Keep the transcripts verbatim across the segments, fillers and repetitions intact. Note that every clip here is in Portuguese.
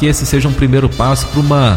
que esse seja um primeiro passo para uma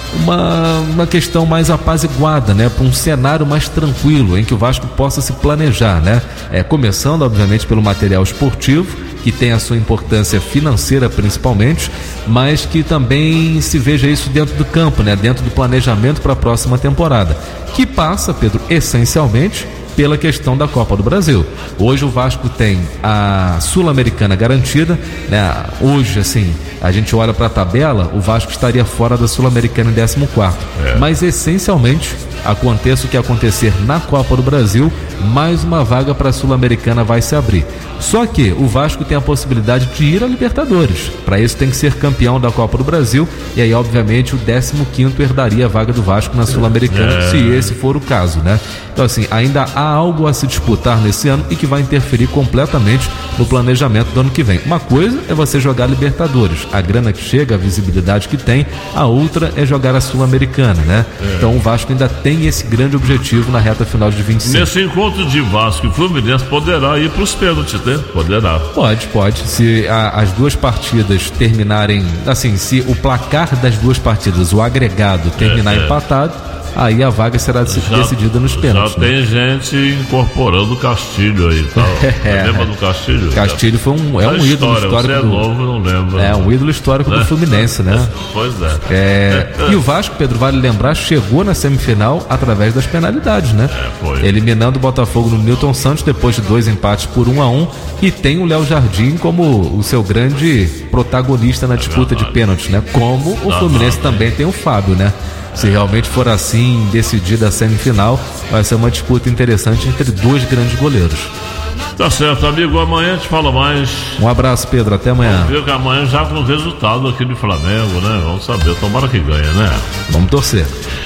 Uma, uma questão mais apaziguada, né? Para um cenário mais tranquilo, em que o Vasco possa se planejar, né? É, começando, obviamente, pelo material esportivo, que tem a sua importância financeira principalmente, mas que também se veja isso dentro do campo, né? Dentro do planejamento para a próxima temporada, que passa, Pedro, essencialmente pela questão da Copa do Brasil. Hoje o Vasco tem a Sul-Americana garantida, né? Hoje, assim, a gente olha para a tabela, o Vasco estaria fora da Sul-Americana em décimo quarto. É. Mas essencialmente, aconteça o que acontecer na Copa do Brasil, mais uma vaga para a Sul-Americana vai se abrir. Só que o Vasco tem a possibilidade de ir à Libertadores. Para isso tem que ser campeão da Copa do Brasil, e aí obviamente o décimo quinto herdaria a vaga do Vasco na Sul-Americana, é. se esse for o caso, né? Então assim, ainda há algo a se disputar nesse ano e que vai interferir completamente no planejamento do ano que vem. Uma coisa é você jogar Libertadores, a grana que chega, a visibilidade que tem, a outra é jogar a Sul-Americana, né? É. Então o Vasco ainda tem esse grande objetivo na reta final de vinte e cinco. Nesse encontro de Vasco e Fluminense poderá ir para os pênaltis, né? Poderá. Pode, pode. Se a, as duas partidas terminarem, assim, se o placar das duas partidas, o agregado, terminar é, é. empatado, aí a vaga será já, decidida nos pênaltis. Já né? Tem gente incorporando o Castilho aí e tal. É. Lembra do Castilho? Castilho foi um, é um história, ídolo histórico. Você do, é novo, não lembro. É, um ídolo histórico né? do Fluminense, né? Pois é. é. E o Vasco, Pedro, vale lembrar, chegou na semifinal através das penalidades, né? É, foi. Eliminando o Botafogo no Newton Santos depois de dois empates por um a um, e tem o Léo Jardim como o seu grande protagonista na disputa é de pênaltis, né? Como o não, Fluminense não, também tem o Fábio, né? Se realmente for assim, decidida a semifinal, vai ser uma disputa interessante entre dois grandes goleiros. Tá certo, amigo. Amanhã a gente fala mais. Um abraço, Pedro. Até amanhã. Vamos ver que amanhã já com o resultado aqui do Flamengo, né? Vamos saber. Tomara que ganhe, né? Vamos torcer.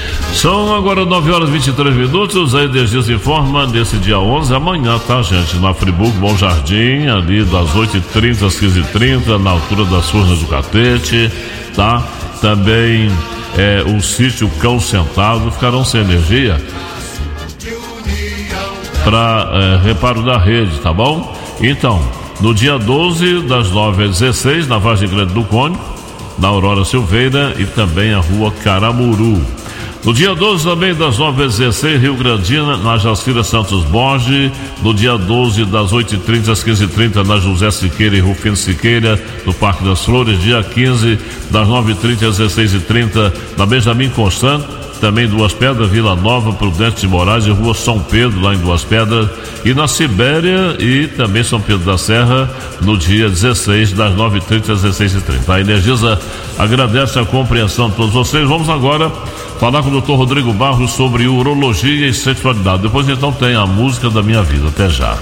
São agora nove horas e vinte e três minutos. A Energias informa nesse dia onze, amanhã, tá, gente? Na Friburgo, Bom Jardim, ali das oito e trinta às quinze e trinta, na altura das Furnas do Catete, tá? Também é, o sítio Cão Sentado ficarão sem energia para é, reparo da rede, tá bom? Então, no dia doze, das nove às dezesseis, na Vargem Grande do Cônigo, na Aurora Silveira e também a rua Caramuru. No dia doze também, das nove às dezesseis, Rio Grandina, na Jacira Santos Borges. No dia doze, das oito e trinta às quinze e trinta, na José Siqueira e Rufino Siqueira, no Parque das Flores. Dia quinze, das nove e trinta às dezesseis e trinta, na Benjamin Constant, também Duas Pedras, Vila Nova, Prudente de Moraes e Rua São Pedro, lá em Duas Pedras. E na Sibéria e também São Pedro da Serra, no dia dezesseis, das nove e trinta às dezesseis e trinta. A Energisa agradece a compreensão de todos vocês. Vamos agora falar com o doutor Rodrigo Barros sobre urologia e sexualidade. Depois então tem a música da minha vida. Até já.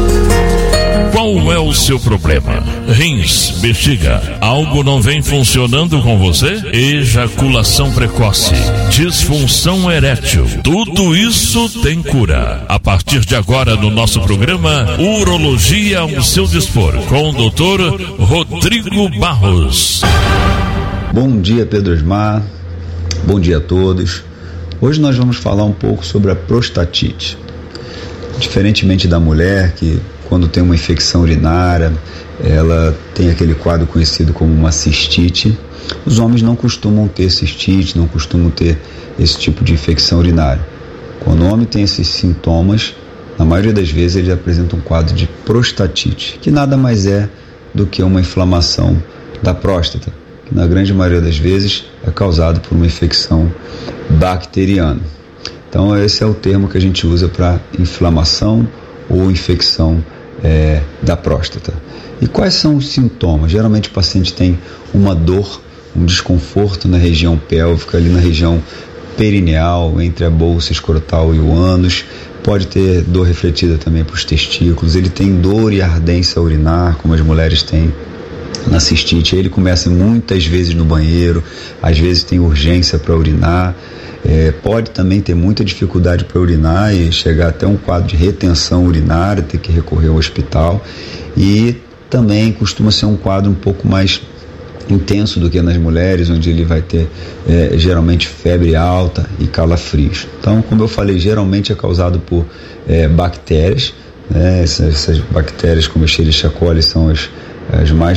Qual é o seu problema? Rins, bexiga, algo não vem funcionando com você? Ejaculação precoce, disfunção erétil, tudo isso tem cura. A partir de agora no nosso programa Urologia ao seu dispor, com o doutor Rodrigo Barros. Bom dia, Pedro Osmar. Bom dia a todos. Hoje nós vamos falar um pouco sobre a prostatite. Diferentemente da mulher, que quando tem uma infecção urinária, ela tem aquele quadro conhecido como uma cistite, os homens não costumam ter cistite, não costumam ter esse tipo de infecção urinária. Quando o homem tem esses sintomas, na maioria das vezes ele apresenta um quadro de prostatite, que nada mais é do que uma inflamação da próstata, que na grande maioria das vezes é causado por uma infecção bacteriana. Então esse é o termo que a gente usa para inflamação ou infecção é, da próstata. E quais são os sintomas? Geralmente o paciente tem uma dor, um desconforto na região pélvica, ali na região perineal, entre a bolsa escrotal e o ânus. Pode ter dor refletida também para os testículos. Ele tem dor e ardência urinar, como as mulheres têm na cistite. Ele começa muitas vezes no banheiro, às vezes tem urgência para urinar. É, pode também ter muita dificuldade para urinar e chegar até um quadro de retenção urinária, ter que recorrer ao hospital. E também costuma ser um quadro um pouco mais intenso do que nas mulheres, onde ele vai ter é, geralmente febre alta e calafrios. Então, como eu falei, geralmente é causado por é, bactérias, né? essas, essas bactérias como Escherichia coli são as, as mais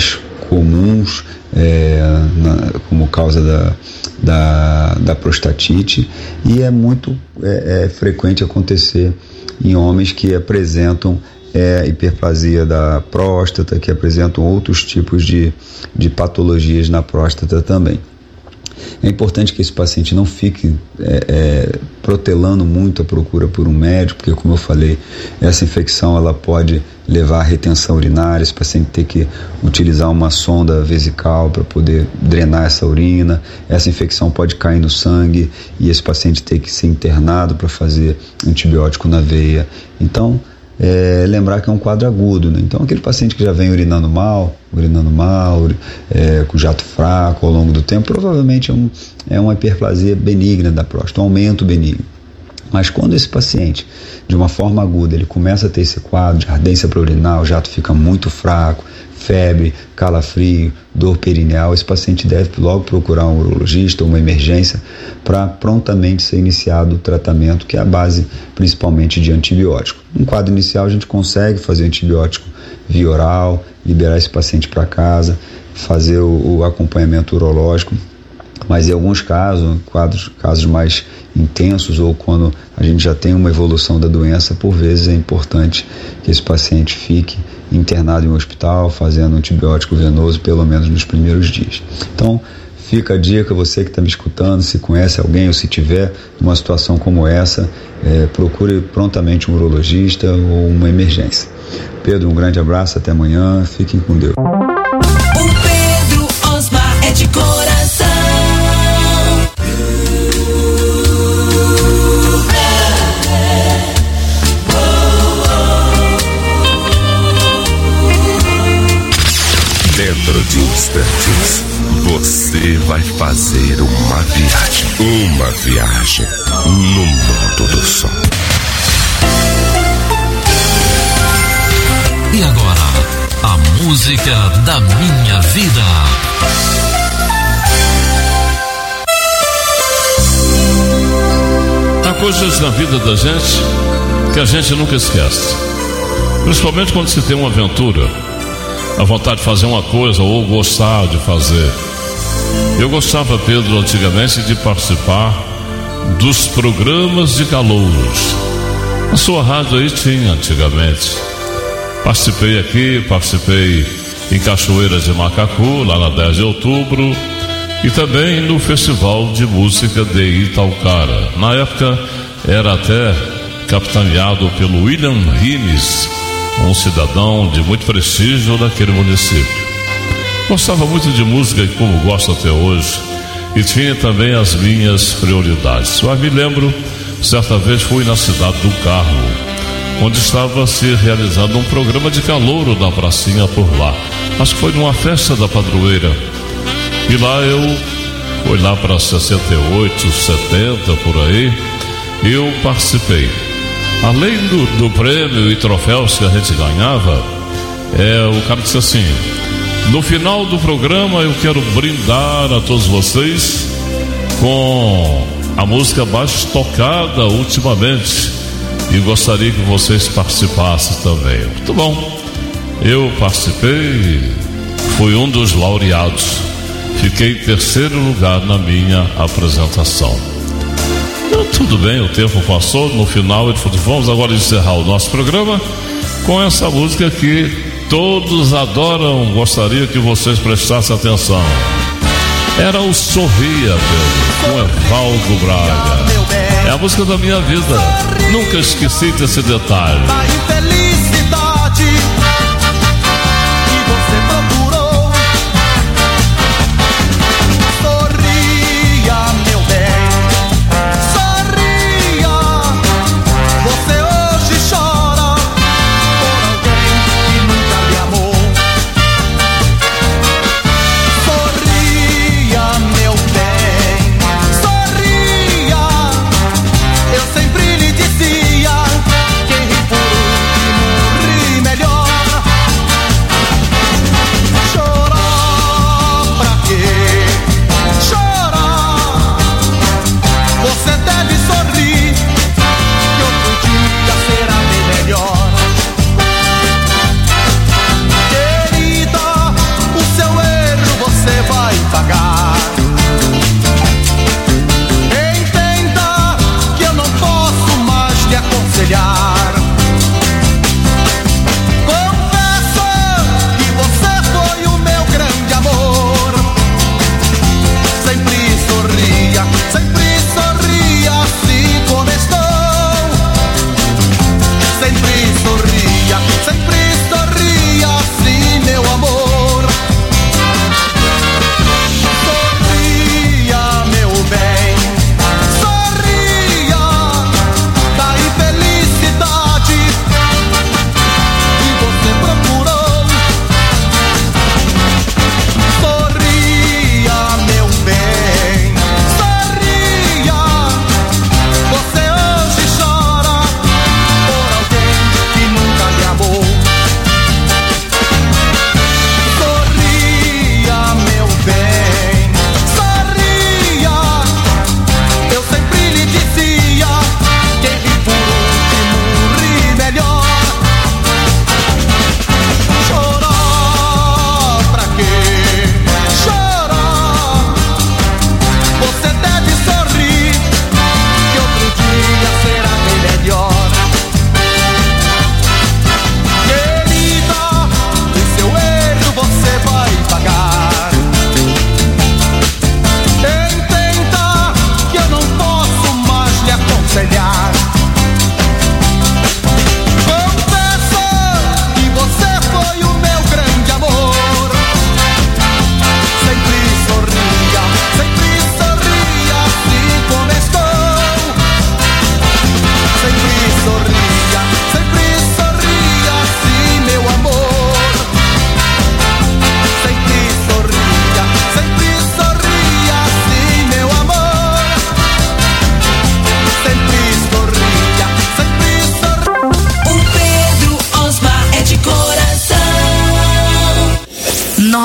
comuns é, na, como causa da, da, da prostatite, e é muito é, é frequente acontecer em homens que apresentam é, hiperplasia da próstata, que apresentam outros tipos de, de patologias na próstata também. É importante que esse paciente não fique é, é, protelando muito a procura por um médico, porque, como eu falei, essa infecção ela pode levar à retenção urinária. Esse paciente tem que utilizar uma sonda vesical para poder drenar essa urina. Essa infecção pode cair no sangue e esse paciente tem que ser internado para fazer antibiótico na veia. Então, É, lembrar que é um quadro agudo, né? Então aquele paciente que já vem urinando mal, urinando mal, é, com jato fraco ao longo do tempo, provavelmente é, um, é uma hiperplasia benigna da próstata, um aumento benigno. Mas quando esse paciente, de uma forma aguda, ele começa a ter esse quadro de ardência para urinar, o jato fica muito fraco, febre, calafrio, dor perineal, esse paciente deve logo procurar um urologista ou uma emergência para prontamente ser iniciado o tratamento, que é a base principalmente de antibiótico. No quadro inicial a gente consegue fazer antibiótico via oral, liberar esse paciente para casa, fazer o, o acompanhamento urológico, mas em alguns casos, quadros, casos mais intensos ou quando a gente já tem uma evolução da doença, por vezes é importante que esse paciente fique internado em um hospital, fazendo antibiótico venoso pelo menos nos primeiros dias. Então, fica a dica, você que está me escutando, se conhece alguém ou se tiver uma situação como essa, é, procure prontamente um urologista ou uma emergência. Pedro, um grande abraço, até amanhã, fiquem com Deus. O Pedro Osmar é de coração. Dentro de instantes, você vai fazer uma viagem. Uma viagem no mundo do som. E agora, a música da minha vida. Há coisas na vida da gente que a gente nunca esquece. Principalmente quando se tem uma aventura, a vontade de fazer uma coisa ou gostar de fazer. Eu gostava, Pedro, antigamente de participar dos programas de calouros. A sua rádio aí tinha antigamente. Participei aqui, participei em Cachoeira de Macacu, lá na dez de outubro, e também no Festival de Música de Itaucara. Na época era até capitaneado pelo William Rines, um cidadão de muito prestígio daquele município. Gostava muito de música, e como gosto até hoje, e tinha também as minhas prioridades. Mas me lembro, certa vez fui na cidade do Carmo, onde estava se realizando um programa de calouro da pracinha por lá. Acho que foi numa festa da padroeira. E lá eu, foi lá para sessenta e oito, setenta, por aí, eu participei. Além do, do prêmio e troféus que a gente ganhava, é, o cara disse assim: no final do programa eu quero brindar a todos vocês com a música mais tocada ultimamente e gostaria que vocês participassem também. Muito bom, eu participei, fui um dos laureados, fiquei em terceiro lugar na minha apresentação. Tudo bem, o tempo passou. No final ele falou: vamos agora encerrar o nosso programa com essa música que todos adoram. Gostaria que vocês prestassem atenção. Era o Sorria, Pedro, com Evaldo Braga. É a música da minha vida. Nunca esqueci desse detalhe. A infelicidade que você procurou. Sorria, meu bem. Sorria. Você hoje chora por alguém que nunca lhe amou. Sorria, meu bem. Sorria. Eu sempre lhe dizia: quem ri por último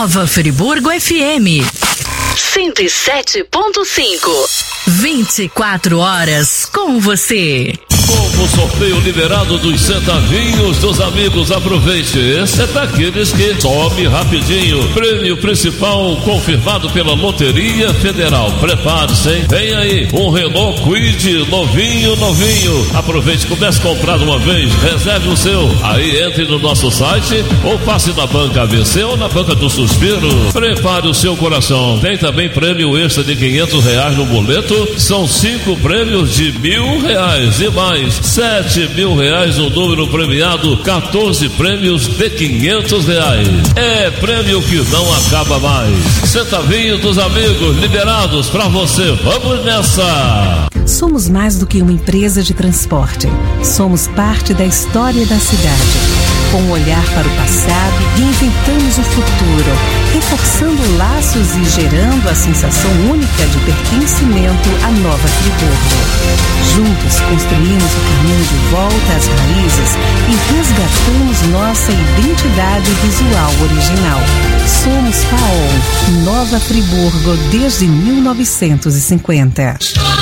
Nova Friburgo F M cento e sete ponto cinco. vinte e quatro horas com você. Novo sorteio liberado dos centavinhos dos amigos. Aproveite. Esse é daqueles que some rapidinho. Prêmio principal confirmado pela Loteria Federal. Prepare-se, hein? Vem aí um Renault Kwid novinho, novinho. Aproveite, comece a comprar de uma vez. Reserve o seu. Aí entre no nosso site ou passe na banca A B C ou na banca do Suspiro. Prepare o seu coração. Tem também prêmio extra de quinhentos reais no boleto. São cinco prêmios de mil reais e mais sete mil reais no número premiado, quatorze prêmios de quinhentos reais. É prêmio que não acaba mais. Centavinho dos amigos liberados pra você. Vamos nessa! Somos mais do que uma empresa de transporte. Somos parte da história da cidade. Com um olhar para o passado, reinventamos o futuro, reforçando laços e gerando a sensação única de pertencimento à Nova Friburgo. Juntos construímos o caminho de volta às raízes e resgatamos nossa identidade visual original. Somos Faon, Nova Friburgo desde mil novecentos e cinquenta.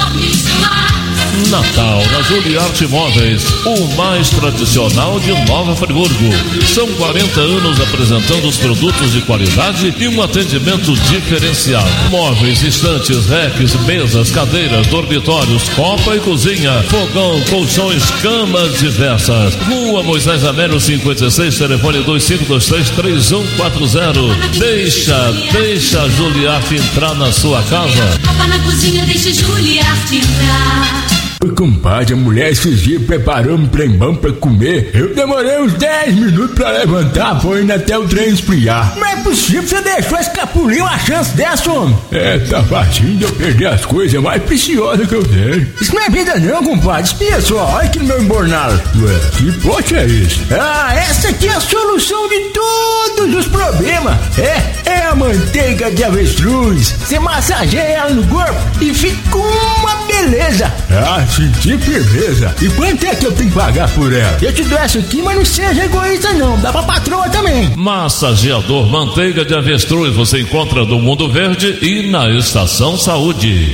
Natal na Juliarte Móveis, o mais tradicional de Nova Friburgo. São quarenta anos apresentando os produtos de qualidade e um atendimento diferenciado. Móveis, estantes, racks, mesas, cadeiras, dormitórios, copa e cozinha, fogão, colchões, camas diversas. Rua Moisés Amélio cinquenta e seis, telefone dois cinco dois três, três um quatro zero. Deixa, deixa a Juliarte entrar na sua casa. Copa na cozinha, deixa Juliarte entrar. Oi, compadre, a mulher esses dias preparou um trem-bom pra comer. Eu demorei uns dez minutos pra levantar, foi indo até o trem esfriar. Não é possível, você deixou escapulir uma chance dessa, homem. É, tá facinho de eu perder as coisas mais preciosas que eu tenho. Isso não é vida não, compadre, espia só, olha aqui no meu embornalo. Ué, que pote é esse? Ah, essa aqui é a solução de todos os problemas. É, é a manteiga de avestruz. Você massageia ela no corpo e fica uma beleza. Ah, senti firmeza. E quanto é que eu tenho que pagar por ela? Eu te dou essa aqui, mas não seja egoísta não, dá pra patroa também. Massageador Manteiga de Avestruz você encontra no Mundo Verde e na Estação Saúde.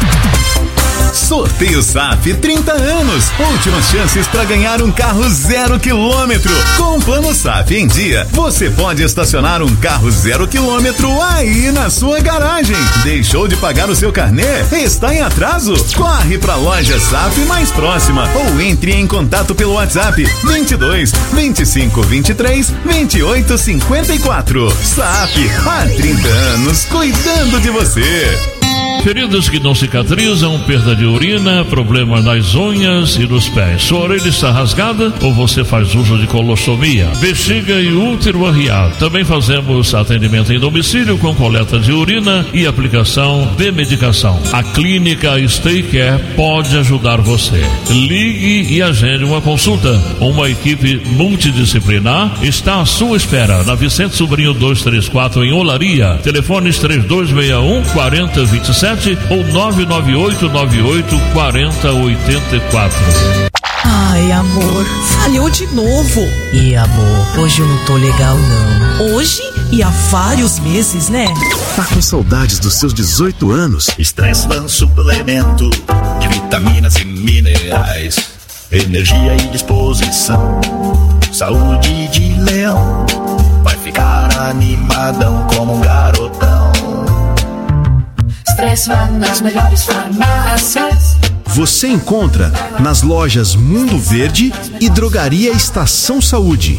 Sorteio S A F trinta anos. Últimas chances para ganhar um carro zero quilômetro. Com o plano S A F em dia, você pode estacionar um carro zero quilômetro aí na sua garagem. Deixou de pagar o seu carnê? Está em atraso? Corre para a loja S A F mais próxima ou entre em contato pelo WhatsApp vinte e dois, vinte e cinco, vinte e três, vinte e oito, cinquenta e quatro. S A F há trinta anos cuidando de você. Feridas que não cicatrizam, perda de urina, problemas nas unhas e nos pés. Sua orelha está rasgada ou você faz uso de colostomia? Bexiga e útero arriado. Também fazemos atendimento em domicílio com coleta de urina e aplicação de medicação. A clínica Stay Care pode ajudar você. Ligue e agende uma consulta. Uma equipe multidisciplinar está à sua espera na Vicente Sobrinho duzentos e trinta e quatro em Olaria. Telefones três dois seis um, quatro zero dois sete ou nove nove oito nove oito quatro zero oito quatro. Ai, amor, falhou de novo. E amor, hoje eu não tô legal não. Hoje e há vários meses, né? Tá com saudades dos seus dezoito anos? Estressman suplemento de vitaminas e minerais, energia e disposição, saúde de leão, vai ficar animadão como um garotão. Estressman nas melhores farmácias. Você encontra nas lojas Mundo Verde e Drogaria Estação Saúde.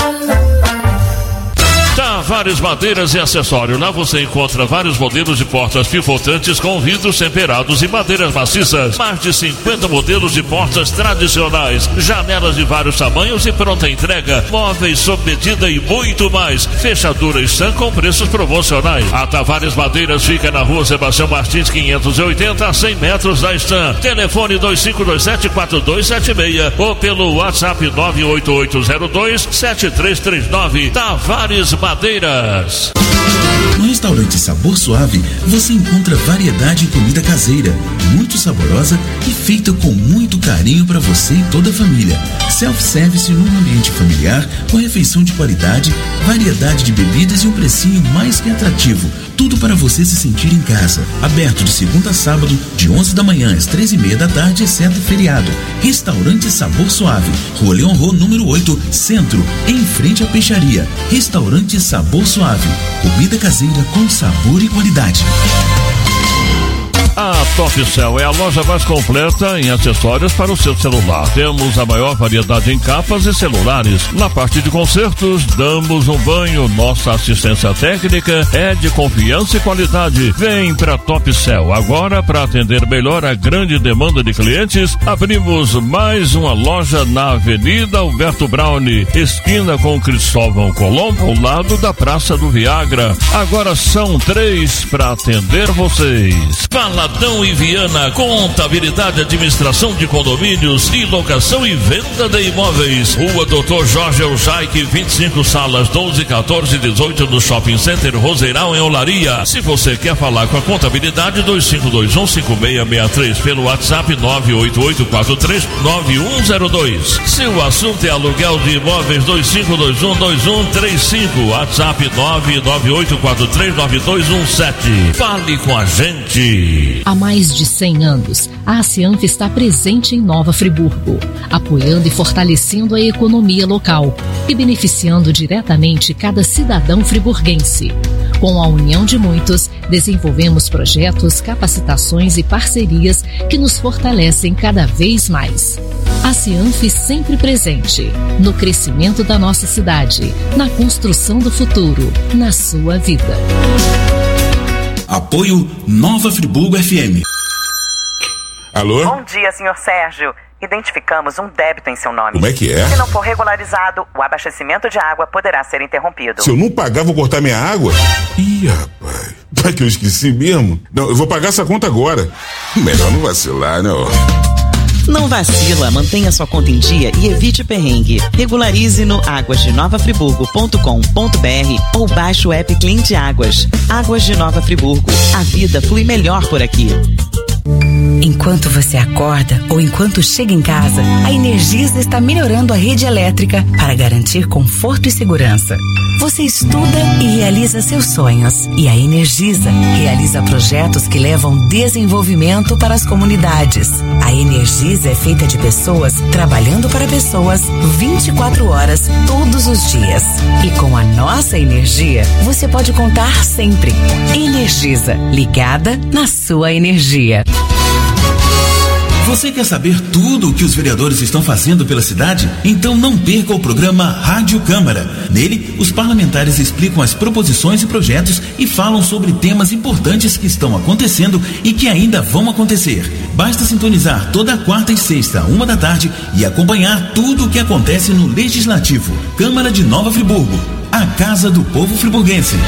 Tavares Madeiras e Acessório. Lá você encontra vários modelos de portas pivotantes com vidros temperados e madeiras maciças. Mais de cinquenta modelos de portas tradicionais. Janelas de vários tamanhos e pronta entrega. Móveis sob medida e muito mais. Fechadura Stan com preços promocionais. A Tavares Madeiras fica na rua Sebastião Martins quinhentos e oitenta, a cem metros da Stan. Telefone dois cinco dois sete, quatro dois sete seis ou pelo WhatsApp nove oito oito zero dois, sete três três nove. Tavares Madeiras. No restaurante Sabor Suave, você encontra variedade em comida caseira, muito saborosa e feita com muito carinho para você e toda a família. Self-service num ambiente familiar, com refeição de qualidade, variedade de bebidas e um precinho mais que atrativo. Tudo para você se sentir em casa. Aberto de segunda a sábado, de onze da manhã às três e meia da tarde, exceto feriado. Restaurante Sabor Suave, Rua Leon Rô, número oito, Centro, em frente à peixaria. Restaurante Sabor Suave, comida caseira com sabor e qualidade. A Top Cell é a loja mais completa em acessórios para o seu celular. Temos a maior variedade em capas e celulares. Na parte de consertos, damos um banho. Nossa assistência técnica é de confiança e qualidade. Vem para Top Cell. Agora, para atender melhor a grande demanda de clientes, abrimos mais uma loja na Avenida Alberto Braune, esquina com Cristóvão Colombo, ao lado da Praça do Viagra. Agora são três para atender vocês. Fala Adão e Viana, contabilidade, administração de condomínios e locação e venda de imóveis. Rua Doutor Jorge Eljaique, vinte e cinco, salas doze, quatorze, dezoito no Shopping Center Roseirão, em Olaria. Se você quer falar com a contabilidade, dois cinco dois um, cinco seis seis três pelo WhatsApp nove oito oito quatro três nove um zero dois. Se o assunto é aluguel de imóveis, dois cinco dois um, dois um três cinco, WhatsApp nove nove oito quatro três nove dois um sete. Fale com a gente. Há mais de cem anos, a Acianf está presente em Nova Friburgo, apoiando e fortalecendo a economia local e beneficiando diretamente cada cidadão friburguense. Com a união de muitos, desenvolvemos projetos, capacitações e parcerias que nos fortalecem cada vez mais. A Acianf sempre presente no crescimento da nossa cidade, na construção do futuro, na sua vida. Apoio Nova Friburgo F M. Alô? Bom dia, senhor Sérgio. Identificamos um débito em seu nome. Como é que é? Se não for regularizado, o abastecimento de água poderá ser interrompido. Se eu não pagar, vou cortar minha água? Ih, rapaz. Vai que eu esqueci mesmo? Não, eu vou pagar essa conta agora. Melhor não vacilar, não. Não vacila, mantenha sua conta em dia e evite perrengue. Regularize no águas de nova friburgo ponto com ponto b r ou baixe o app Cliente Águas. Águas de Nova Friburgo. A vida flui melhor por aqui. Enquanto você acorda ou enquanto chega em casa, a Energisa está melhorando a rede elétrica para garantir conforto e segurança. Você estuda e realiza seus sonhos. E a Energisa realiza projetos que levam desenvolvimento para as comunidades. A Energisa é feita de pessoas trabalhando para pessoas vinte e quatro horas, todos os dias. E com a nossa energia, você pode contar sempre. Energisa, ligada na sua energia. Você quer saber tudo o que os vereadores estão fazendo pela cidade? Então não perca o programa Rádio Câmara. Nele, os parlamentares explicam as proposições e projetos e falam sobre temas importantes que estão acontecendo e que ainda vão acontecer. Basta sintonizar toda quarta e sexta, uma da tarde, e acompanhar tudo o que acontece no Legislativo. Câmara de Nova Friburgo, a casa do povo friburguense.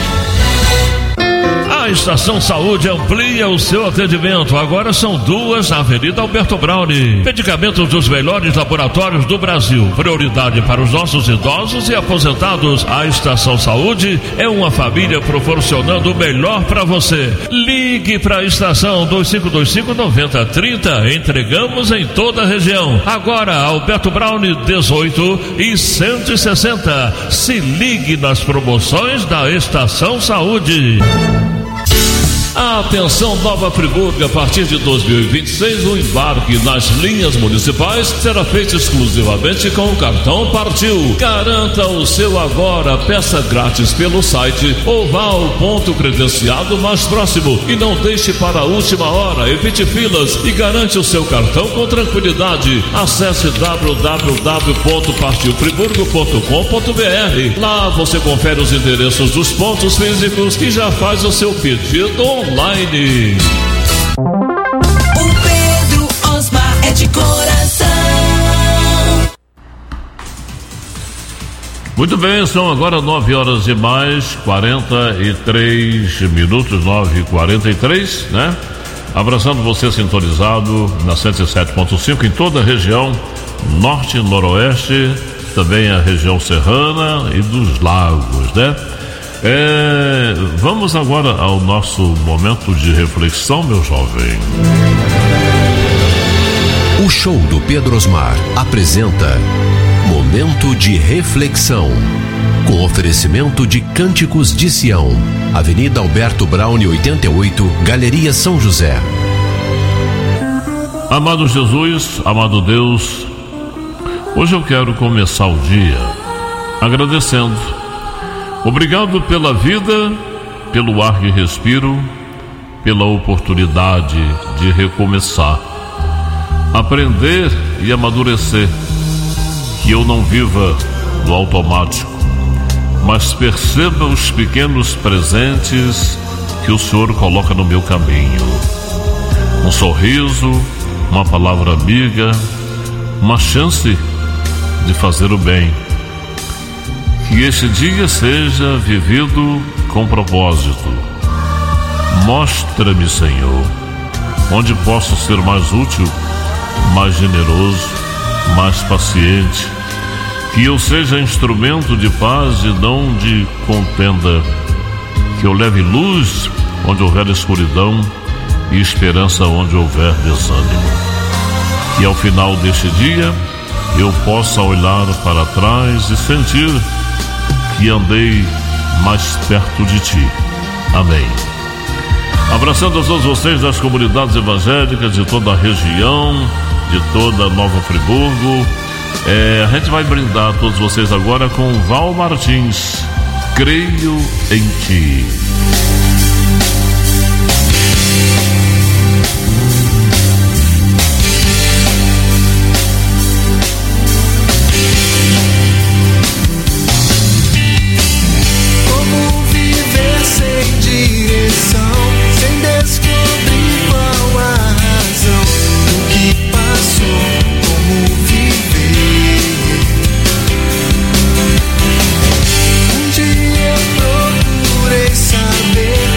A Estação Saúde amplia o seu atendimento. Agora são duas na Avenida Alberto Braune. Medicamentos dos melhores laboratórios do Brasil. Prioridade para os nossos idosos e aposentados. A Estação Saúde é uma família proporcionando o melhor para você. Ligue para a estação dois cinco dois cinco, nove zero três zero. Entregamos em toda a região. Agora Alberto Braune dezoito e cento e sessenta. Se ligue nas promoções da Estação Saúde. Atenção Nova Friburgo, a partir de dois mil e vinte e seis o embarque nas linhas municipais será feito exclusivamente com o cartão Partiu. Garanta o seu agora, peça grátis pelo site ou vá ao ponto credenciado mais próximo e não deixe para a última hora, evite filas e garante o seu cartão com tranquilidade. Acesse w w w ponto partiu friburgo ponto com ponto b r. Lá você confere os endereços dos pontos físicos e já faz o seu pedido online. O Pedro Osmar é de coração. Muito bem, são agora nove horas e mais quarenta e três minutos, nove e quarenta e três, né? Abraçando você sintonizado na cento e sete ponto cinco em toda a região norte e noroeste, também a região serrana e dos lagos, né? É, vamos agora ao nosso momento de reflexão, meu jovem. O show do Pedro Osmar apresenta Momento de Reflexão, com oferecimento de Cânticos de Sião, Avenida Alberto Braune oitenta e oito, Galeria São José. Amado Jesus, amado Deus, hoje eu quero começar o dia agradecendo. Obrigado pela vida, pelo ar que respiro, pela oportunidade de recomeçar, aprender e amadurecer, que eu não viva no automático, mas perceba os pequenos presentes que o Senhor coloca no meu caminho. Um sorriso, uma palavra amiga, uma chance de fazer o bem. Que este dia seja vivido com propósito. Mostra-me, Senhor, onde posso ser mais útil, mais generoso, mais paciente. Que eu seja instrumento de paz e não de contenda. Que eu leve luz onde houver escuridão e esperança onde houver desânimo. Que ao final deste dia eu possa olhar para trás e sentir que andei mais perto de Ti. Amém. Abraçando a todos vocês das comunidades evangélicas de toda a região, de toda Nova Friburgo. É, a gente vai brindar a todos vocês agora com Val Martins, Creio em Ti. Sem descobrir qual a razão do que passou, como viver. Um dia eu procurei saber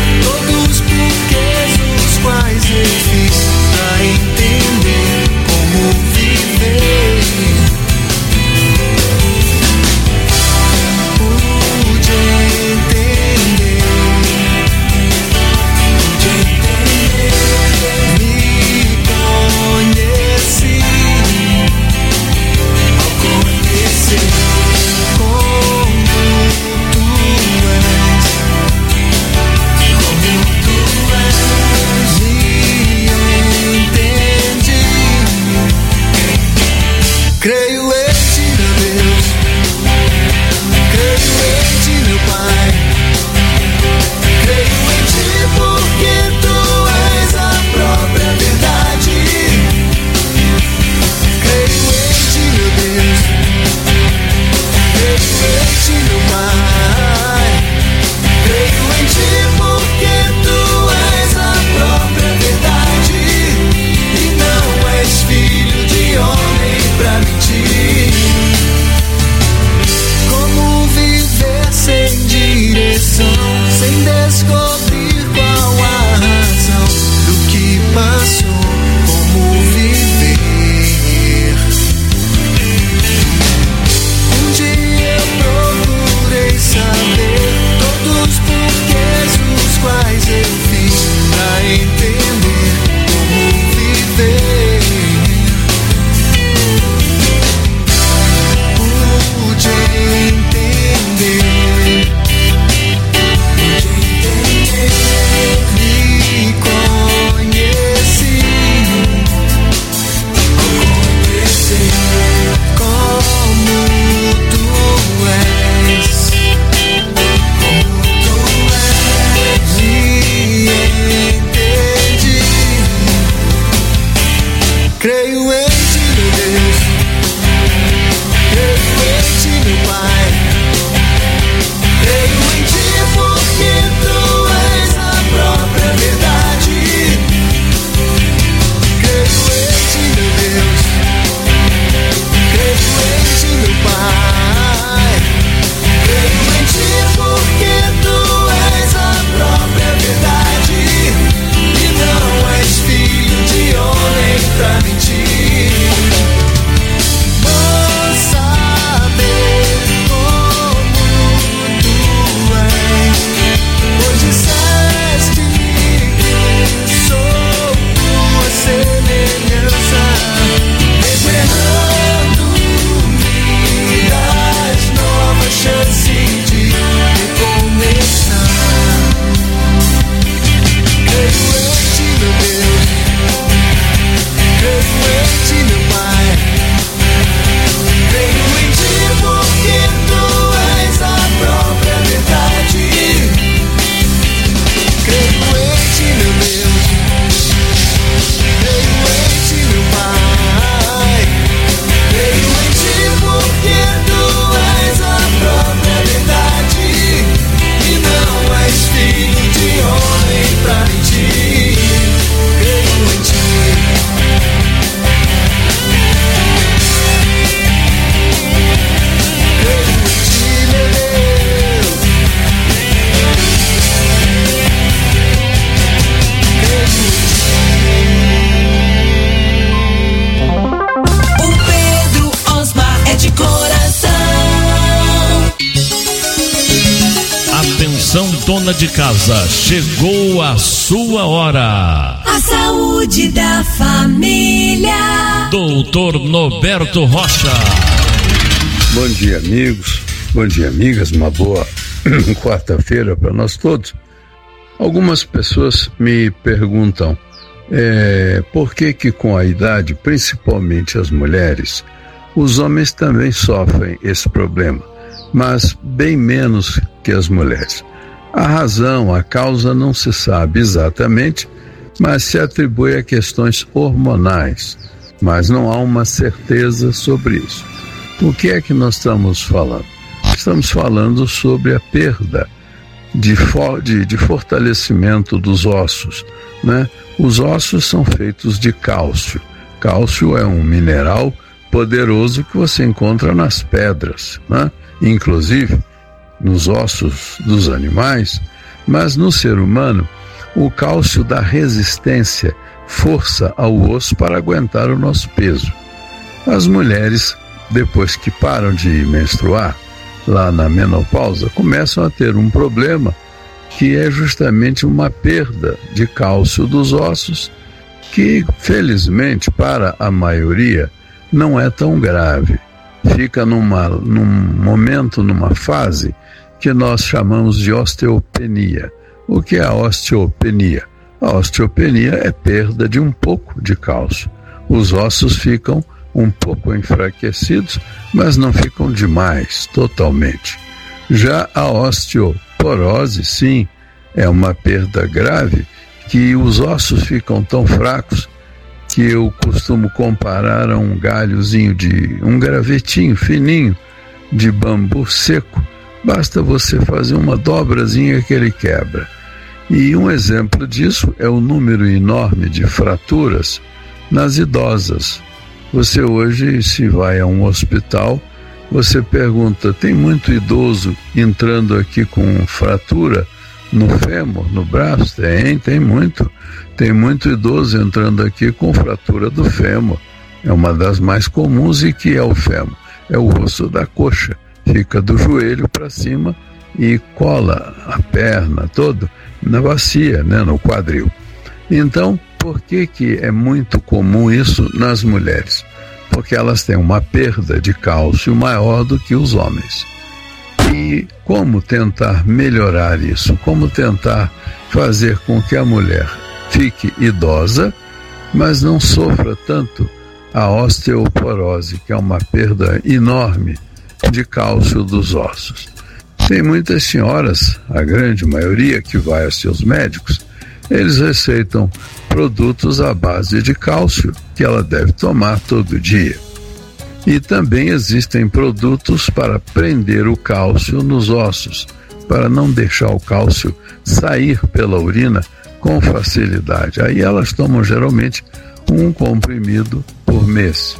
dona de casa, chegou a sua hora. A saúde da família. Doutor Norberto Rocha. Bom dia, amigos. Bom dia, amigas. Uma boa quarta-feira para nós todos. Algumas pessoas me perguntam é, por que que com a idade, principalmente as mulheres, os homens também sofrem esse problema, mas bem menos que as mulheres. A razão, a causa não se sabe exatamente, mas se atribui a questões hormonais, mas não há uma certeza sobre isso. O que é que nós estamos falando? Estamos falando sobre a perda de, for, de, de fortalecimento dos ossos, né? Os ossos são feitos de cálcio. Cálcio é um mineral poderoso que você encontra nas pedras, né? Inclusive nos ossos dos animais, mas no ser humano, o cálcio dá resistência, força ao osso para aguentar o nosso peso. As mulheres, depois que param de menstruar, lá na menopausa, começam a ter um problema que é justamente uma perda de cálcio dos ossos, que felizmente para a maioria não é tão grave. Fica numa, num momento, numa fase que nós chamamos de osteopenia. O que é a osteopenia? A osteopenia é perda de um pouco de cálcio. Os ossos ficam um pouco enfraquecidos, mas não ficam demais, totalmente. Já a osteoporose, sim, é uma perda grave, que os ossos ficam tão fracos que eu costumo comparar a um galhozinho de, um gravetinho fininho de bambu seco. Basta você fazer uma dobrazinha que ele quebra. E um exemplo disso é o número enorme de fraturas nas idosas. Você hoje, se vai a um hospital, você pergunta, tem muito idoso entrando aqui com fratura no fêmur, no braço? Tem, tem muito. Tem muito idoso entrando aqui com fratura do fêmur. É uma das mais comuns. E que é o fêmur? É o osso da coxa. Fica do joelho para cima e cola a perna toda na bacia, né, no quadril. Então, por que que é muito comum isso nas mulheres? Porque elas têm uma perda de cálcio maior do que os homens. E como tentar melhorar isso? Como tentar fazer com que a mulher fique idosa, mas não sofra tanto a osteoporose, que é uma perda enorme de cálcio dos ossos? Tem muitas senhoras, a grande maioria que vai a seus médicos, eles receitam produtos à base de cálcio que ela deve tomar todo dia. E também existem produtos para prender o cálcio nos ossos, para não deixar o cálcio sair pela urina com facilidade. Aí elas tomam geralmente um comprimido por mês.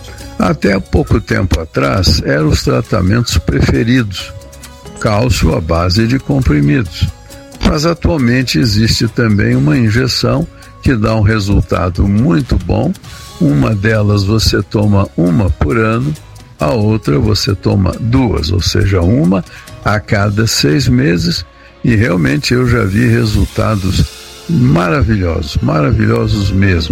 Até há pouco tempo atrás eram os tratamentos preferidos, cálcio à base de comprimidos. Mas atualmente existe também uma injeção que dá um resultado muito bom. Uma delas você toma uma por ano, a outra você toma duas, ou seja, uma a cada seis meses, e realmente eu já vi resultados maravilhosos, maravilhosos mesmo.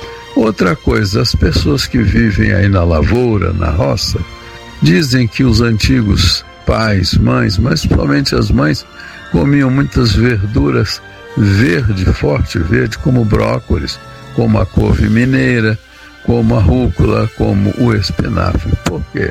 Outra coisa, as pessoas que vivem aí na lavoura, na roça, dizem que os antigos pais, mães, mas principalmente as mães, comiam muitas verduras verde, forte verde, como brócolis, como a couve mineira, como a rúcula, como o espinafre. Por quê?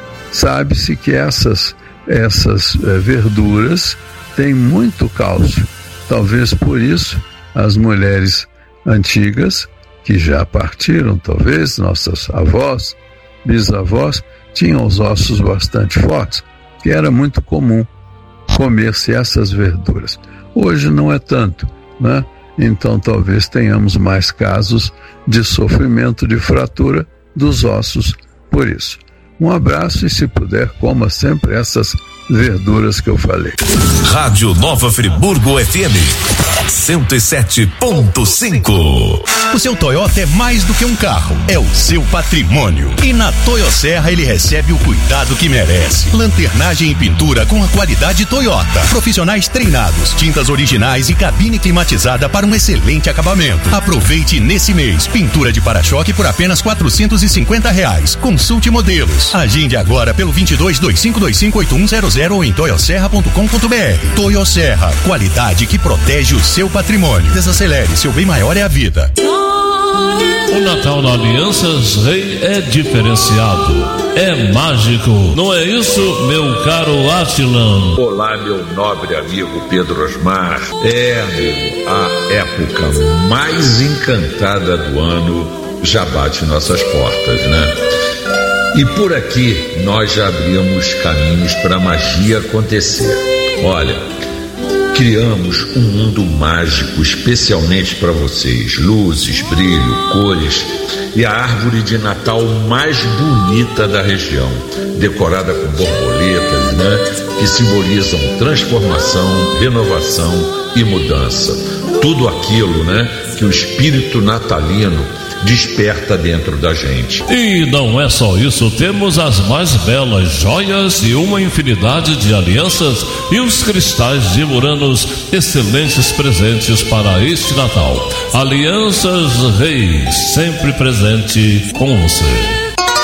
Sabe-se que essas, essas eh, verduras têm muito cálcio. Talvez por isso as mulheres antigas, que já partiram, talvez, nossas avós, bisavós, tinham os ossos bastante fortes, que era muito comum comer-se essas verduras. Hoje não é tanto, né? Então talvez tenhamos mais casos de sofrimento de fratura dos ossos por isso. Um abraço e, se puder, coma sempre essas verduras que eu falei. Rádio Nova Friburgo F M cento e sete ponto cinco. O seu Toyota é mais do que um carro, é o seu patrimônio. E na Toyosserra ele recebe o cuidado que merece. Lanternagem e pintura com a qualidade Toyota. Profissionais treinados, tintas originais e cabine climatizada para um excelente acabamento. Aproveite nesse mês. Pintura de para-choque por apenas quatrocentos e cinquenta reais. Consulte modelos. Agende agora pelo vinte e dois, vinte e cinco, vinte e cinco, oitenta e um zero zero ou em toyoserra ponto com ponto br. Toyosserra, qualidade que protege o seu patrimônio. Desacelere, seu bem maior é a vida. O Natal da Alianças Rei é diferenciado, é mágico, não é isso, meu caro Atilan? Olá, meu nobre amigo Pedro Osmar. É, amigo, a época mais encantada do ano já bate nossas portas, né? E por aqui nós já abrimos caminhos para a magia acontecer. Olha, criamos um mundo mágico especialmente para vocês. Luzes, brilho, cores e a árvore de Natal mais bonita da região, decorada com borboletas, né? Que simbolizam transformação, renovação e mudança. Tudo aquilo, né? Que o espírito natalino desperta dentro da gente. E não é só isso, temos as mais belas joias e uma infinidade de alianças e os cristais de Muranos, excelentes presentes para este Natal. Alianças Reis, sempre presente com você.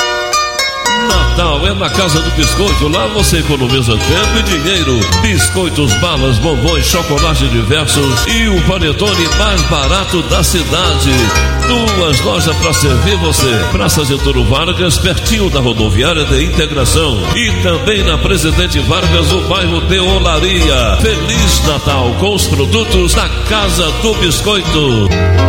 Natal é na Casa do Biscoito, lá você economiza tempo e dinheiro. Biscoitos, balas, bombons, chocolate diversos e o panetone mais barato da cidade. Duas lojas para servir você. Praça Getúlio Vargas, pertinho da rodoviária de Integração. E também na Presidente Vargas, o bairro de Olaria. Feliz Natal com os produtos da Casa do Biscoito.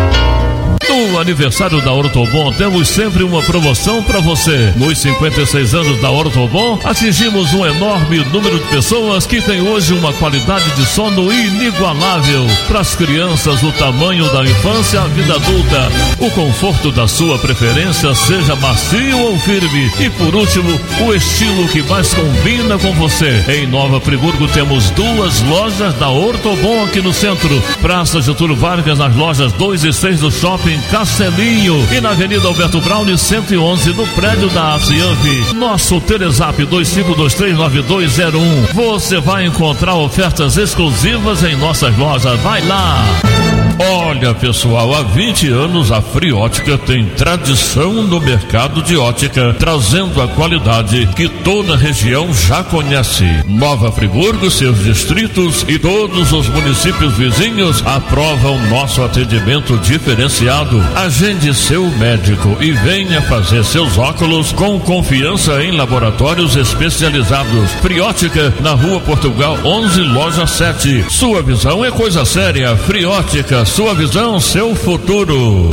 No aniversário da Ortobon temos sempre uma promoção para você. Nos cinquenta e seis anos da Ortobon, atingimos um enorme número de pessoas que têm hoje uma qualidade de sono inigualável. Para as crianças, o tamanho da infância à vida adulta, o conforto da sua preferência, seja macio ou firme. E por último, o estilo que mais combina com você. Em Nova Friburgo temos duas lojas da Ortobon aqui no centro. Praça Getúlio Vargas, nas lojas dois e seis do Shopping Castelinho e na Avenida Alberto Braune cento e onze no prédio da Acianf. Nosso Telezap dois cinco dois três nove dois zero um. Você vai encontrar ofertas exclusivas em nossas lojas. Vai lá! Olha, pessoal, há vinte anos a Friótica tem tradição no mercado de ótica, trazendo a qualidade que toda a região já conhece. Nova Friburgo, seus distritos e todos os municípios vizinhos aprovam nosso atendimento diferenciado. Agende seu médico e venha fazer seus óculos com confiança em laboratórios especializados. Friótica, na Rua Portugal onze, loja sete. Sua visão é coisa séria. Friótica, sua visão, seu futuro.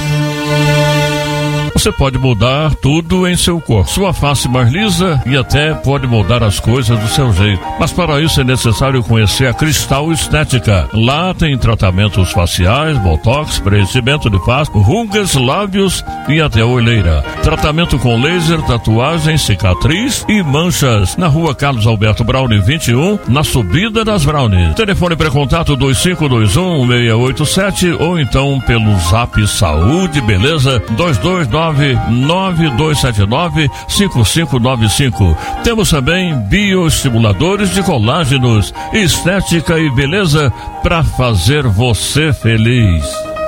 Você pode mudar tudo em seu corpo, sua face mais lisa e até pode mudar as coisas do seu jeito. Mas para isso é necessário conhecer a Cristal Estética. Lá tem tratamentos faciais, botox, preenchimento de face, rugas, lábios e até olheira. Tratamento com laser, tatuagem, cicatriz e manchas. Na Rua Carlos Alberto Braune vinte e um, na subida das Brownies. Telefone para contato dois cinco dois um, seis oito sete ou então pelo Zap Saúde Beleza dois dois nove nove dois sete nove cinco cinco nove cinco. Temos também bioestimuladores de colágenos, estética e beleza para fazer você feliz.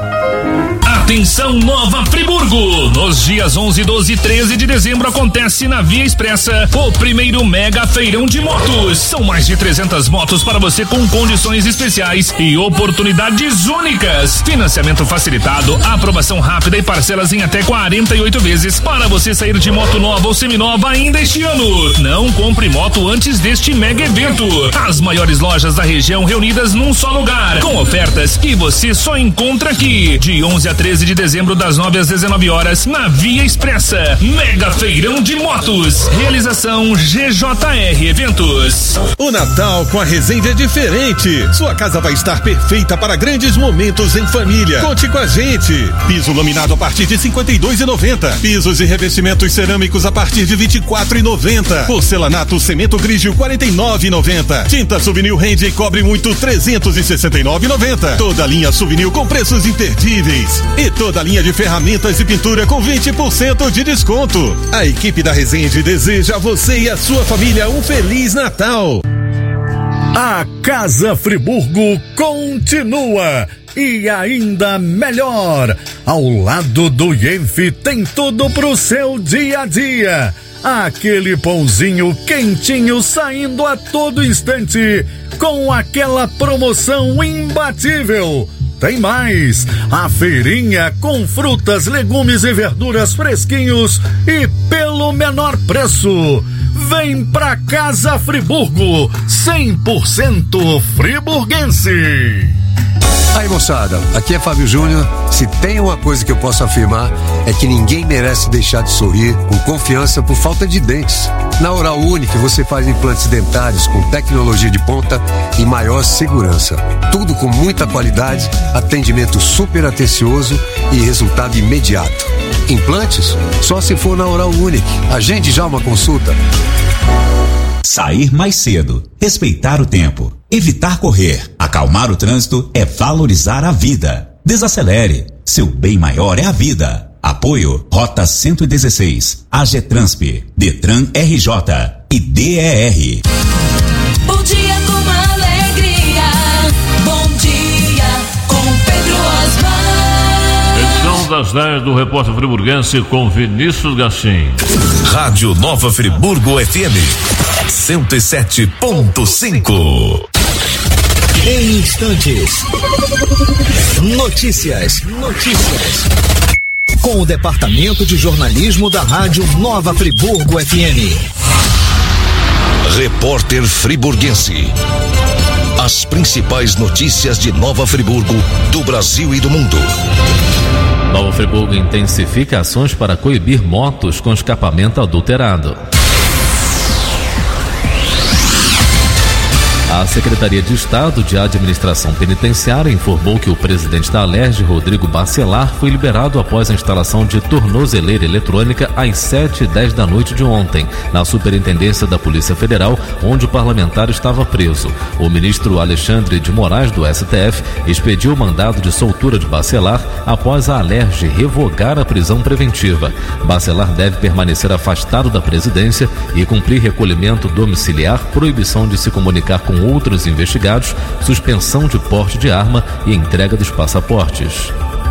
Atenção Nova Friburgo! Nos dias onze, doze e treze de dezembro acontece na Via Expressa o primeiro mega feirão de motos. São mais de trezentas motos para você com condições especiais e oportunidades únicas. Financiamento facilitado, aprovação rápida e parcelas em até quarenta e oito vezes para você sair de moto nova ou seminova ainda este ano. Não compre moto antes deste mega evento. As maiores lojas da região reunidas num só lugar, com ofertas que você só encontra aqui. De onze a treze de dezembro, das nove às dezenove horas, na Via Expressa. Mega Feirão de Motos. Realização G J R Eventos. O Natal com a Resende é diferente. Sua casa vai estar perfeita para grandes momentos em família. Conte com a gente. Piso laminado a partir de cinquenta e dois reais e noventa centavos. Pisos e revestimentos cerâmicos a partir de vinte e quatro reais e noventa centavos. Porcelanato cimento Grigio quarenta e nove reais e noventa centavos. Tinta Souvenir Rende e Cobre Muito trezentos e sessenta e nove reais e noventa centavos. Toda a linha Souvenir com preços imperdíveis. E toda a linha de ferramentas e pintura com vinte por cento de desconto. A equipe da Resende deseja a você e a sua família um Feliz Natal. A Casa Friburgo continua e ainda melhor. Ao lado do I E N F tem tudo pro seu dia a dia. Aquele pãozinho quentinho saindo a todo instante com aquela promoção imbatível. Tem mais, a feirinha com frutas, legumes e verduras fresquinhos e pelo menor preço. Vem pra Casa Friburgo, cem por cento friburguense. Aí, moçada, aqui é Fábio Júnior. Se tem uma coisa que eu posso afirmar é que ninguém merece deixar de sorrir com confiança por falta de dentes. Na Oral Unique você faz implantes dentários com tecnologia de ponta e maior segurança. Tudo com muita qualidade, atendimento super atencioso e resultado imediato. Implantes? Só se for na Oral Unique. Agende já uma consulta. Sair mais cedo, respeitar o tempo, evitar correr, acalmar o trânsito é valorizar a vida. Desacelere, seu bem maior é a vida. Apoio Rota cento e dezesseis, AGETRANSP, Detran R J e D E R. Bom dia com alegria, bom dia com Pedro Osmar. Edição das dez do Repórter Friburguense com Vinícius Gachim. Rádio Nova Friburgo F M cento e sete ponto cinco. Em instantes, notícias, notícias, com o Departamento de Jornalismo da Rádio Nova Friburgo F M. Repórter Friburguense. As principais notícias de Nova Friburgo, do Brasil e do mundo. Nova Friburgo intensifica ações para coibir motos com escapamento adulterado. A Secretaria de Estado de Administração Penitenciária informou que o presidente da Alerj, Rodrigo Bacelar, foi liberado após a instalação de tornozeleira eletrônica às sete e dez da noite de ontem, na Superintendência da Polícia Federal, onde o parlamentar estava preso. O ministro Alexandre de Moraes, do S T F, expediu o mandado de soltura de Bacelar após a Alerj revogar a prisão preventiva. Bacelar deve permanecer afastado da presidência e cumprir recolhimento domiciliar, proibição de se comunicar com outros investigados, suspensão de porte de arma e entrega dos passaportes.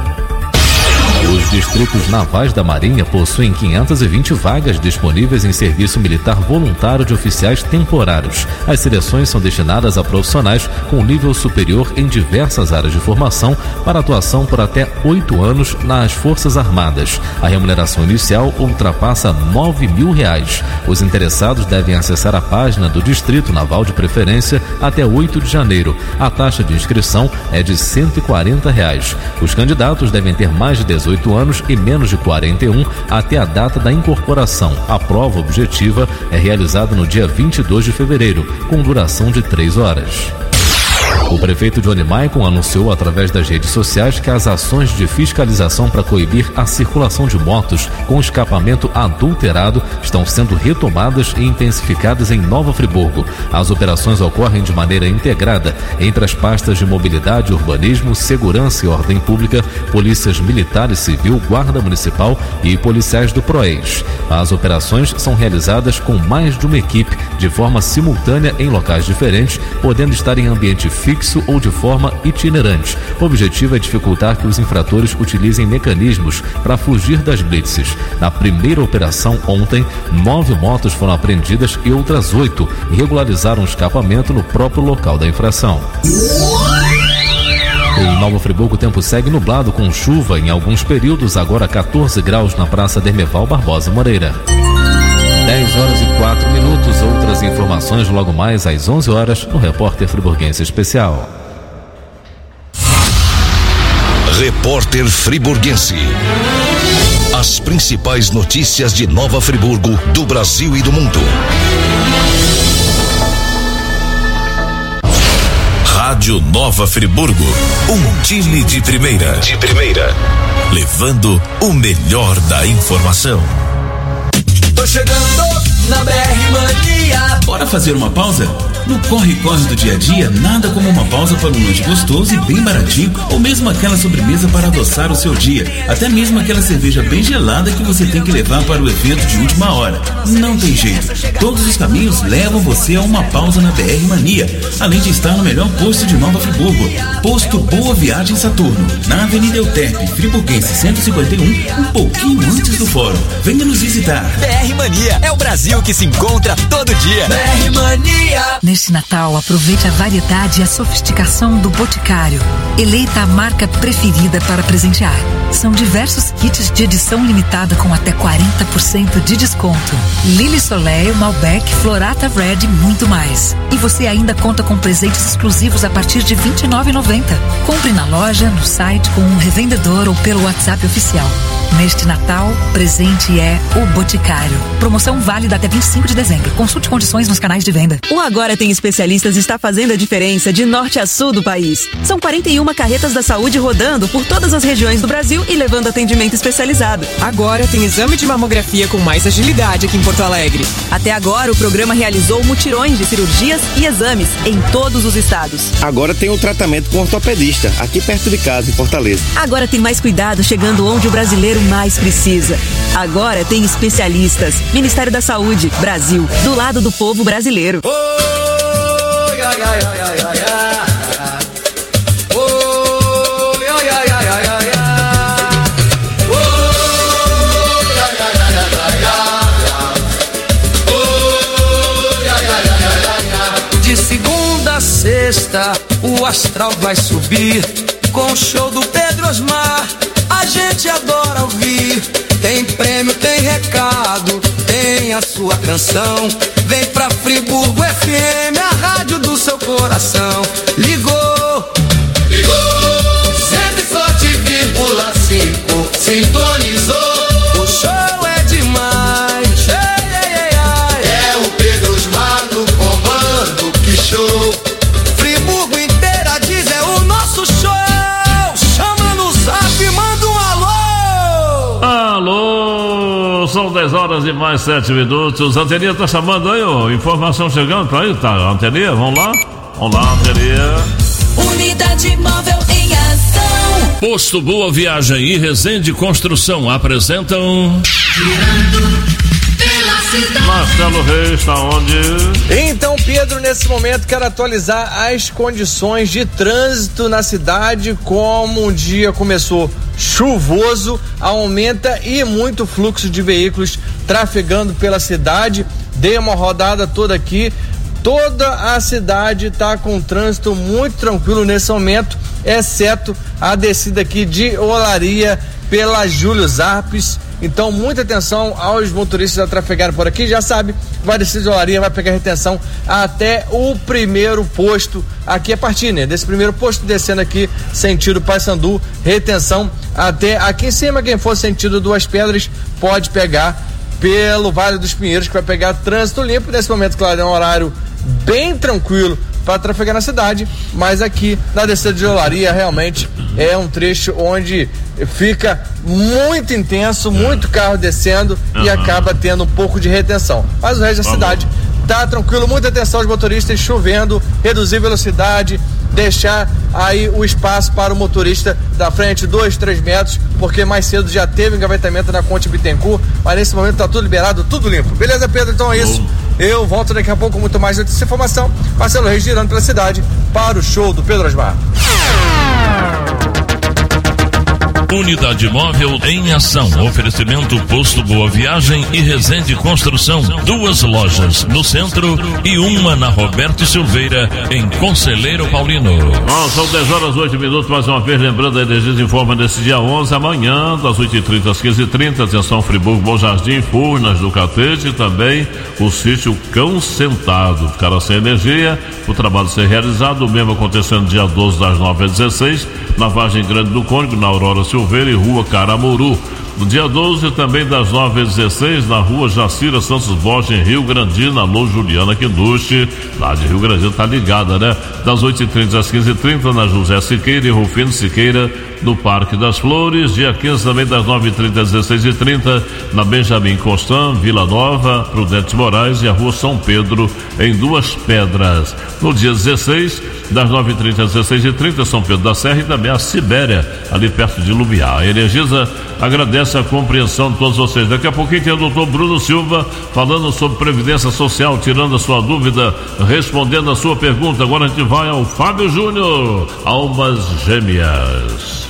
Os distritos navais da Marinha possuem quinhentas e vinte vagas disponíveis em serviço militar voluntário de oficiais temporários. As seleções são destinadas a profissionais com nível superior em diversas áreas de formação para atuação por até oito anos nas Forças Armadas. A remuneração inicial ultrapassa nove mil reais. Os interessados devem acessar a página do Distrito Naval de Preferência até oito de janeiro. A taxa de inscrição é de cento e quarenta reais. Os candidatos devem ter mais de dezoito anos e menos de quarenta e um até a data da incorporação. A prova objetiva é realizada no dia vinte e dois de fevereiro, com duração de três horas. O prefeito Johnny Maicon anunciou através das redes sociais que as ações de fiscalização para coibir a circulação de motos com escapamento adulterado estão sendo retomadas e intensificadas em Nova Friburgo. As operações ocorrem de maneira integrada entre as pastas de mobilidade, urbanismo, segurança e ordem pública, polícias militar e civil, guarda municipal e policiais do PROES. As operações são realizadas com mais de uma equipe de forma simultânea em locais diferentes, podendo estar em ambiente fixo ou de forma itinerante. O objetivo é dificultar que os infratores utilizem mecanismos para fugir das blitzes. Na primeira operação ontem, nove motos foram apreendidas e outras oito regularizaram o escapamento no próprio local da infração. Em Nova Friburgo, o tempo segue nublado com chuva em alguns períodos, agora quatorze graus na Praça Dermeval Barbosa Moreira. dez horas e quatro minutos, outras informações logo mais às onze horas no Repórter Friburguense Especial. Repórter Friburguense. As principais notícias de Nova Friburgo, do Brasil e do mundo. Rádio Nova Friburgo, um time de primeira. De primeira. Levando o melhor da informação. Tô chegando na B R Mania. Bora fazer uma pausa? No corre-corre do dia a dia, nada como uma pausa para um lanche gostoso e bem baratinho, ou mesmo aquela sobremesa para adoçar o seu dia. Até mesmo aquela cerveja bem gelada que você tem que levar para o evento de última hora. Não tem jeito. Todos os caminhos levam você a uma pausa na B R Mania, além de estar no melhor posto de Nova Friburgo. Posto Boa Viagem Saturno, na Avenida Euterpe, Friburguense cento e cinquenta e um, um pouquinho antes do fórum. Venha nos visitar. B R Mania é o Brasil que se encontra todo dia. B R Mania. Neste Natal, aproveite a variedade e a sofisticação do Boticário. Eleita a marca preferida para presentear. São diversos kits de edição limitada com até quarenta por cento de desconto. Lily Soleil, Malbec, Florata Red e muito mais. E você ainda conta com presentes exclusivos a partir de vinte e nove reais e noventa centavos. Compre na loja, no site, com um revendedor ou pelo WhatsApp oficial. Neste Natal, presente é o Boticário. Promoção válida até vinte e cinco de dezembro. Consulte condições nos canais de venda. O Agora Tem Especialistas está fazendo a diferença de norte a sul do país. São quarenta e uma carretas da saúde rodando por todas as regiões do Brasil e levando atendimento especializado. Agora tem exame de mamografia com mais agilidade aqui em Porto Alegre. Até agora, o programa realizou mutirões de cirurgias e exames em todos os estados. Agora tem um tratamento com ortopedista, aqui perto de casa, em Fortaleza. Agora tem mais cuidado chegando onde o brasileiro mais precisa. Agora tem especialistas. Ministério da Saúde, Brasil, do lado do povo brasileiro. Oh, ya, ya, ya, ya, ya, ya. Oh, ya, ya, ya, ya, ya, ya. Oh, ya, ya, ya, ya, ya, ya. Oh, ya, ya, ya, ya, ya. De segunda a sexta, o astral vai subir com o show do Pedro Osmar. A gente adora ouvir. Tem prêmio, tem recado, tem a sua canção. Vem pra Friburgo F M, a rádio do seu coração. Ligou, ligou, cento e sete vírgula cinco, sintonizou. O show é demais. Ei, ei, ei, ai. É o Pedro Osmar no comando, que show. Friburgo inteira diz é o nosso show. Chama no zap, manda um alô. Alô, são dez horas e mais sete minutos. A Anteninha tá chamando aí, ó. Informação chegando pra aí, tá? Anteninha, vamos lá? Vamos lá, Anteninha. Unidade móvel em ação. Posto Boa Viagem e Resende Construção apresentam. Marcelo Reis está onde? Então, Pedro, nesse momento quero atualizar as condições de trânsito na cidade. Como o dia começou chuvoso, aumenta e muito fluxo de veículos trafegando pela cidade. Dei uma rodada toda aqui. Toda a cidade está com trânsito muito tranquilo nesse momento, exceto a descida aqui de Olaria pela Júlio Zarpes. Então, muita atenção aos motoristas a trafegarem por aqui. Já sabe, vai descer de Olaria, vai pegar retenção até o primeiro posto. Aqui a partir, né? Desse primeiro posto, descendo aqui, sentido Paissandu, retenção até aqui em cima. Quem for sentido Duas Pedras, pode pegar pelo Vale dos Pinheiros, que vai pegar trânsito limpo. Nesse momento, claro, é um horário bem tranquilo para trafegar na cidade, mas aqui na descida de Olaria realmente é um trecho onde fica muito intenso, muito carro descendo uhum. e acaba tendo um pouco de retenção. Mas o resto da cidade tá tranquilo. Muita atenção aos motoristas, chovendo, reduzir velocidade, deixar aí o espaço para o motorista da frente, dois, três metros, porque mais cedo já teve engavetamento na Conte Bittencourt, mas nesse momento tá tudo liberado, tudo limpo. Beleza, Pedro? Então é isso. Eu volto daqui a pouco com muito mais notícia e informação. Marcelo Reis girando pela cidade para o show do Pedro Osmar. Unidade móvel em ação. Oferecimento Posto Boa Viagem e Resende Construção. Duas lojas no centro e uma na Roberto Silveira, em Conselheiro Paulino. Bom, são dez horas e oito minutos. Mais uma vez, lembrando, a Energias informa nesse dia onze, amanhã, das oito e trinta às quinze e trinta. Atenção, Friburgo, Bom Jardim, Furnas do Catete e também o sítio Cão Sentado. Ficaram sem energia, o trabalho ser realizado, o mesmo acontecendo dia doze, das nove às dezesseis, na Vargem Grande do Cônigo, na Aurora Silveira e Rua Caramuru. No dia doze, também das nove às dezesseis, na Rua Jacira Santos Borges, em Rio Grandino. Alô, Juliana Quinduche, lá de Rio Grandino, tá ligada, né? Das oito e trinta às quinze e trinta, na José Siqueira e Rufino Siqueira, no Parque das Flores. Dia quinze também das nove e trinta às dezesseis e trinta na Benjamin Constant, Vila Nova, Prudente Moraes e a Rua São Pedro, em Duas Pedras. No dia dezesseis, das nove e trinta às dezesseis e trinta, São Pedro da Serra e também a Sibéria, ali perto de Lumiar. A Energisa agradece a compreensão de todos vocês. Daqui a pouquinho tem o doutor Bruno Silva falando sobre Previdência Social, tirando a sua dúvida, respondendo a sua pergunta. Agora a gente vai ao Fábio Júnior, Almas Gêmeas.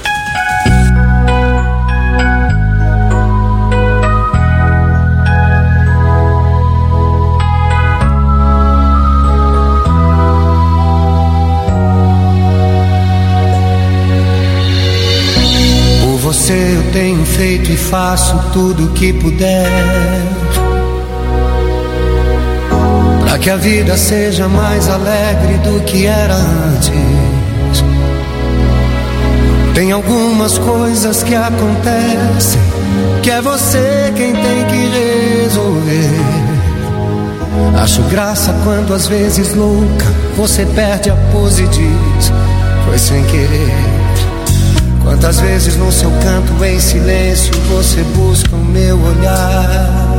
Você eu tenho feito e faço tudo o que puder, pra que a vida seja mais alegre do que era antes. Tem algumas coisas que acontecem que é você quem tem que resolver. Acho graça quando às vezes louca você perde a pose e diz: foi sem querer. Quantas vezes no seu canto em silêncio você busca o meu olhar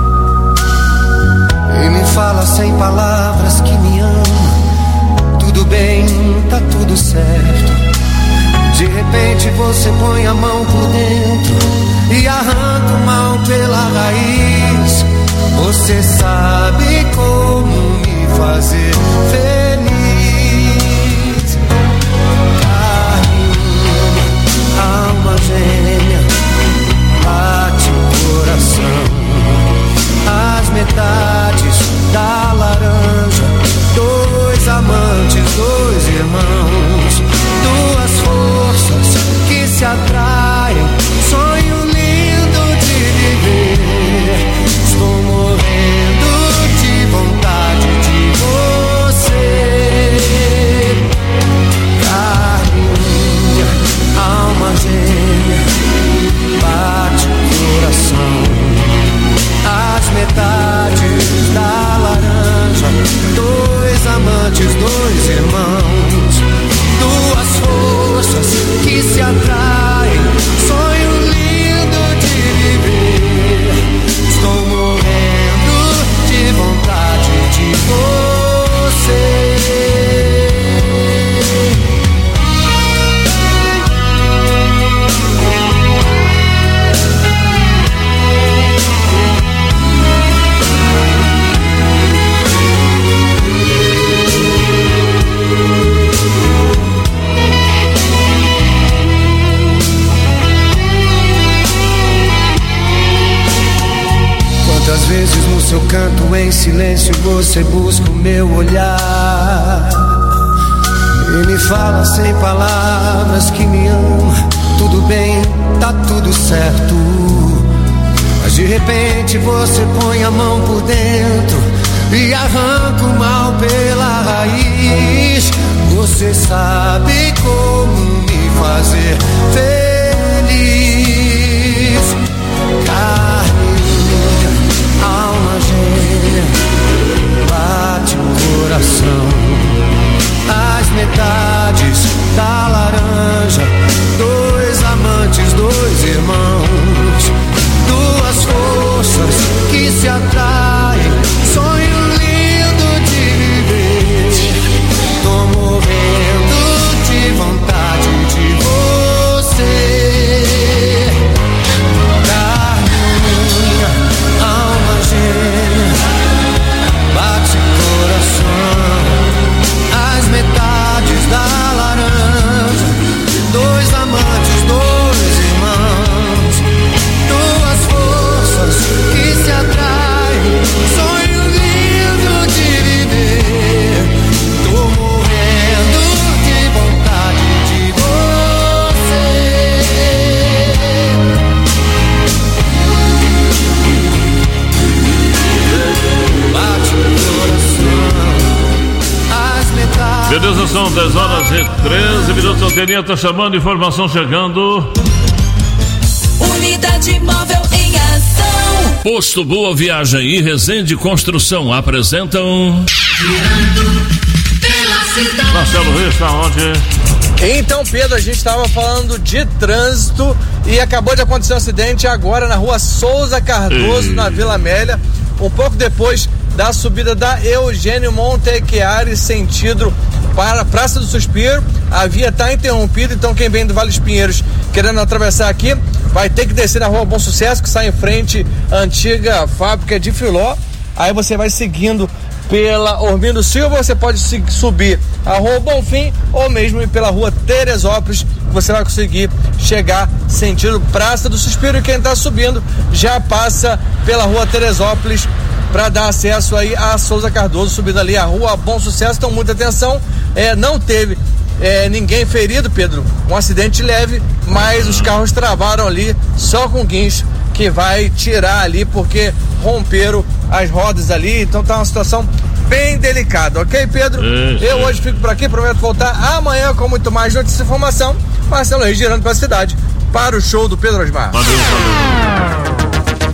e me fala sem palavras que me ama. Tudo bem, tá tudo certo. De repente você põe a mão por dentro e arranca o mal pela raiz. Você sabe como me fazer feliz. Alma gêmea, bate o coração. As metades da laranja, dois amantes, dois irmãos, duas forças que se atraem. Sonho lindo de viver. Estou morrendo de vontade de você. Alma gêmea, bate o coração. As metades da laranja, dois amantes, dois irmãos, duas forças que se atraem. Sonho lindo de viver. Estou morrendo de vontade de você. Quantas vezes no seu canto em silêncio você busca o meu olhar e me fala sem palavras que me ama. Tudo bem, tá tudo certo. Mas de repente você põe a mão por dentro e arranca o mal pela raiz. Você sabe como me fazer feliz. Carne, alma gêmea, bate o coração. As metades da laranja, dois amantes, dois irmãos, duas forças que se atraem. Sonho lindo de viver. Tô morrendo de vontade de você. Bate coração. As metades da laranja, dois amantes, dois irmãos, duas forças que se atraem. Sonho lindo de viver. Tô morrendo de vontade de você. Beleza, são dez horas e treze minutos. A Anteninha tá chamando, informação chegando. Unidade Móvel em ação. Posto Boa Viagem e Resende Construção apresentam Girando pela cidade. Marcelo Reis está onde? Então, Pedro, a gente estava falando de trânsito e acabou de acontecer um acidente agora na rua Souza Cardoso, Ei. na Vila Amélia, um pouco depois da subida da Eugênio Montechiari, sentido para a Praça do Suspiro. A via está interrompida, então quem vem do Vale dos Pinheiros querendo atravessar aqui vai ter que descer na rua Bom Sucesso, que sai em frente à antiga fábrica de Filó. Aí você vai seguindo pela Ormindo Silva, você pode subir a rua Bonfim ou mesmo ir pela rua Teresópolis, você vai conseguir chegar sentido Praça do Suspiro, e quem está subindo já passa pela rua Teresópolis para dar acesso aí a Souza Cardoso, subindo ali a rua Bom Sucesso. Então muita atenção, é, não teve é, ninguém ferido, Pedro, um acidente leve, mas os carros travaram ali só com guincho, que vai tirar ali porque romperam as rodas ali, então tá uma situação bem delicada, ok, Pedro? Isso, eu hoje fico por aqui, prometo voltar amanhã com muito mais notícias e informação. Marcelo Reis girando para a cidade para o show do Pedro Osmar. Valeu, valeu.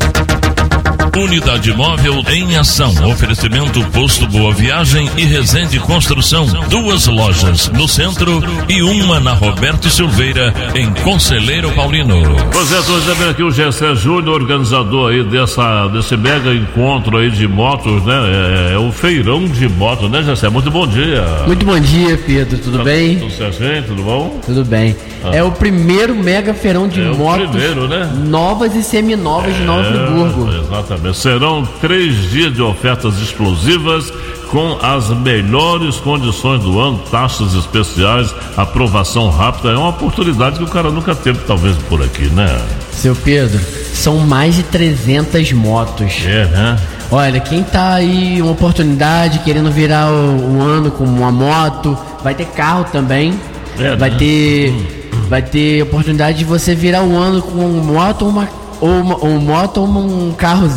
Unidade Móvel em ação. Oferecimento Posto Boa Viagem e Resende Construção. Duas lojas no centro e uma na Roberto Silveira, em Conselheiro Paulino. Pois é, estou recebendo aqui o Gessé Júnior, organizador aí dessa, desse mega encontro aí de motos, né? É, é o feirão de motos, né, Gessé? Muito bom dia. Muito bom dia, Pedro. Tudo tá, bem? Tudo certo, tudo bom? Tudo bem. Ah. É o primeiro mega feirão de é motos primeiro, né? novas e seminovas é, de Nova Friburgo. Exatamente. Serão três dias de ofertas explosivas com as melhores condições do ano, taxas especiais, aprovação rápida. É uma oportunidade que o cara nunca teve, talvez, por aqui, né? Seu Pedro, são mais de trezentas motos. É, né? Olha, quem tá aí, uma oportunidade, querendo virar o, o ano com uma moto, vai ter carro também. É, vai né? ter hum. vai ter oportunidade de você virar o ano com uma moto ou uma, ou uma, ou uma moto ou um carro.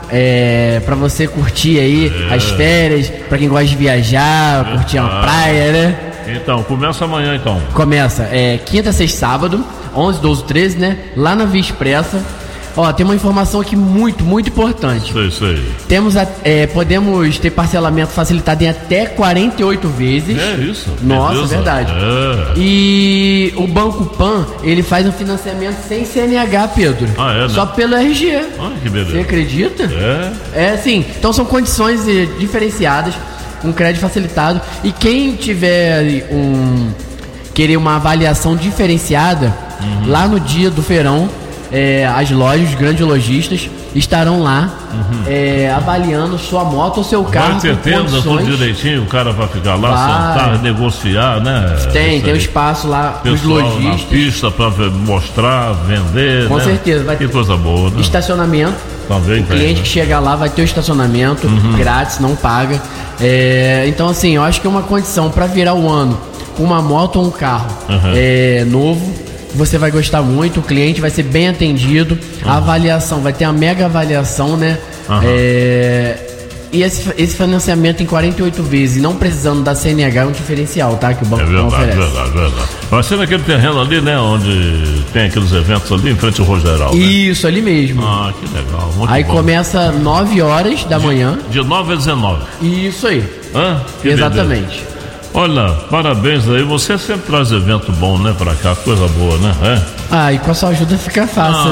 É, pra você curtir aí é. as férias, pra quem gosta de viajar, é. curtir uma praia, né? Então, começa amanhã então. Começa, é, quinta, sexta, sábado, onze, doze, treze, né? Lá na Via Expressa. Ó, tem uma informação aqui muito, muito importante. Sei, sei. Temos a, é, podemos ter parcelamento facilitado em até quarenta e oito vezes. É isso. Nossa, beleza. verdade. É. E o Banco Pan, ele faz um financiamento sem C N H, Pedro. Ah, é, né? Só pelo R G. Ah, que beleza. Você acredita? É. É, sim. Então são condições eh, diferenciadas, um crédito facilitado. E quem tiver um querer uma avaliação diferenciada, uhum. lá no dia do feirão, É, as lojas, os grandes lojistas estarão lá uhum. é, avaliando sua moto ou seu carro. Vai ter tenda tudo direitinho, o cara vai ficar lá, vai. sentar, negociar, né? Tem, tem um espaço lá para os lojistas. Na pista para mostrar, vender. Com né? certeza, vai que ter coisa boa, né? Estacionamento. Também o cliente tem, né? que chegar lá vai ter o estacionamento uhum. grátis, não paga. É, então, assim, eu acho que é uma condição para virar o ano com uma moto ou um carro uhum. é, novo. Você vai gostar muito, o cliente vai ser bem atendido, uhum. a avaliação, vai ter a mega avaliação, né? Uhum. É, e esse, esse financiamento em quarenta e oito vezes, não precisando da C N H, é um diferencial, tá? Que o banco é verdade, oferece. verdade, verdade. Vai ser naquele terreno ali, né? Onde tem aqueles eventos ali, em frente ao Rogeral, né? Isso, ali mesmo. Ah, que legal. Muito aí bom. Começa nove horas da de, manhã. De nove a dezenove. Isso aí. Hã? Que exatamente. Beleza. Olha, parabéns aí, você sempre traz evento bom, né, pra cá, coisa boa, né? É? Ah, e com a sua ajuda fica fácil,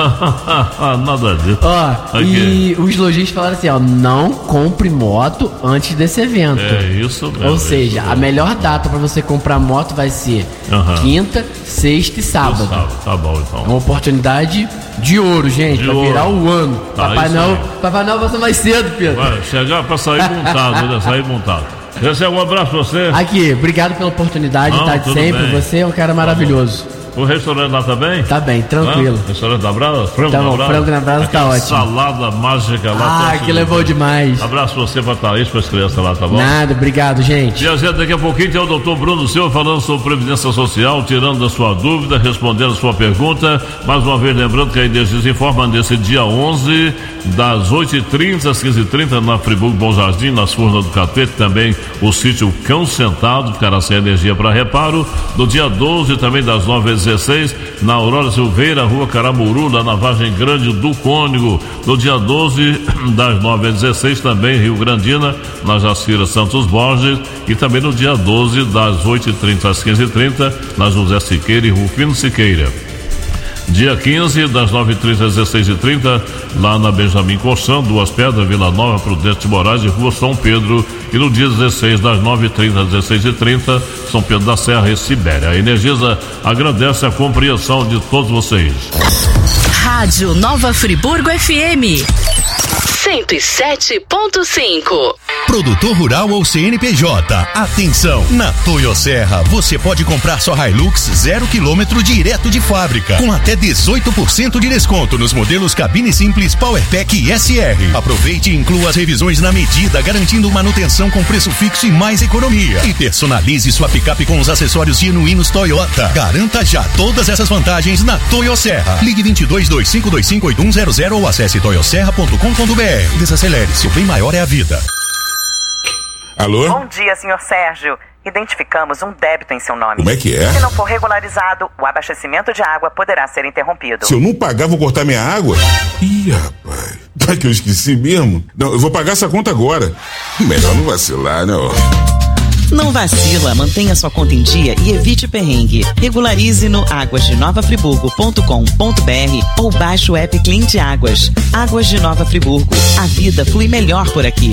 ah, né? Nada disso. Ó, okay. E os lojistas falaram assim, ó, não compre moto antes desse evento. É isso mesmo. Ou seja, isso a melhor data pra você comprar moto vai ser uhum. quinta, sexta e sábado. sábado. Tá bom, então. É uma oportunidade de ouro, gente, de pra ouro. Virar o ano. Tá, Papai Noel, Papai Noel vai ser mais cedo, Pedro. Vai chegar pra sair montado, né? Sair montado. Esse é um abraço pra você. Aqui, obrigado pela oportunidade de estar de sempre. Bem. Você é um cara maravilhoso. O restaurante lá tá bem? Tá bem, tranquilo. Ah, restaurante da Brasa? Frango tá bom, na Brasa? Frango na Brasa tá ótimo. Salada mágica lá. Ah, que levou demais. Abraço pra você, pra Thaís, para as crianças lá, tá bom? Nada, obrigado, gente. E a gente, daqui a pouquinho tem o doutor Bruno Silva falando sobre Previdência Social, tirando a sua dúvida, respondendo a sua pergunta. Mais uma vez, lembrando que a Energisa informa nesse dia onze, das oito e trinta às quinze e trinta, na Friburgo Bom Jardim, nas Furnas do Catete, também o sítio Cão Sentado, ficará sem energia para reparo. No dia doze, também das nove às dezesseis, na Aurora Silveira, Rua Caramuru, lá na Vargem Grande do Cônigo. No dia doze, das nove às dezesseis, também Rio Grandina, na Jacira Santos Borges. E também no dia doze, das oito e trinta às quinze e trinta, na José Siqueira e Rufino Siqueira. Dia quinze, das nove e trinta às dezesseis e trinta, lá na Benjamin Constant, Duas Pedras, Vila Nova, Prudente Moraes e Rua São Pedro. E no dia dezesseis, das nove e trinta às dezesseis e trinta, São Pedro da Serra e Sibéria. A Energisa agradece a compreensão de todos vocês. Rádio Nova Friburgo F M cento e sete ponto cinco. Produtor rural ou C N P J, atenção! Na Toyosserra você pode comprar sua Hilux zero quilômetro direto de fábrica, com até dezoito por cento de desconto nos modelos cabine simples, Powerpack e S R. Aproveite e inclua as revisões na medida, garantindo manutenção com preço fixo e mais economia. E personalize sua picape com os acessórios genuínos Toyota. Garanta já todas essas vantagens na Toyosserra. Ligue vinte e dois, dois cinco dois cinco, oito um zero zero ou acesse toyosserra ponto com ponto b r. Desacelere-se, o bem maior é a vida. Alô? Bom dia, senhor Sérgio. Identificamos um débito em seu nome. Como é que é? Se não for regularizado, o abastecimento de água poderá ser interrompido. Se eu não pagar, vou cortar minha água? Ih, rapaz. Tá que eu esqueci mesmo? Não, eu vou pagar essa conta agora. Melhor não vacilar, né? Não vacila, mantenha sua conta em dia e evite perrengue. Regularize no águas de nova friburgo ponto com ponto b r ou baixe o app Cliente Águas. Águas de Nova Friburgo. A vida flui melhor por aqui.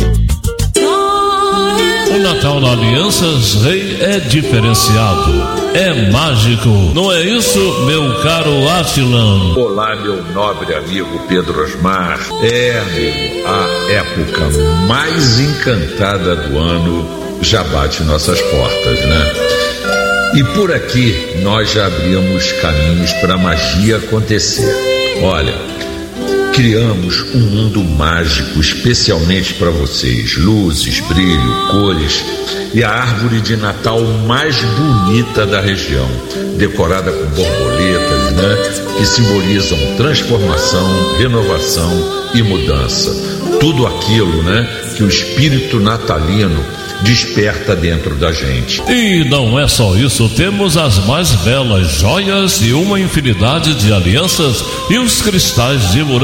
O Natal na Alianças Rei é diferenciado, é mágico, não é isso, meu caro Atilan? Olá, meu nobre amigo Pedro Osmar. É, amigo, a época mais encantada do ano já bate nossas portas, né? E por aqui nós já abrimos caminhos para a magia acontecer. Olha, criamos um mundo mágico especialmente para vocês. Luzes, brilho, cores e a árvore de Natal mais bonita da região, decorada com borboletas, né? Que simbolizam transformação, renovação e mudança. Tudo aquilo, né? Que o espírito natalino desperta dentro da gente. E não é só isso, temos as mais belas joias e uma infinidade de alianças e os cristais de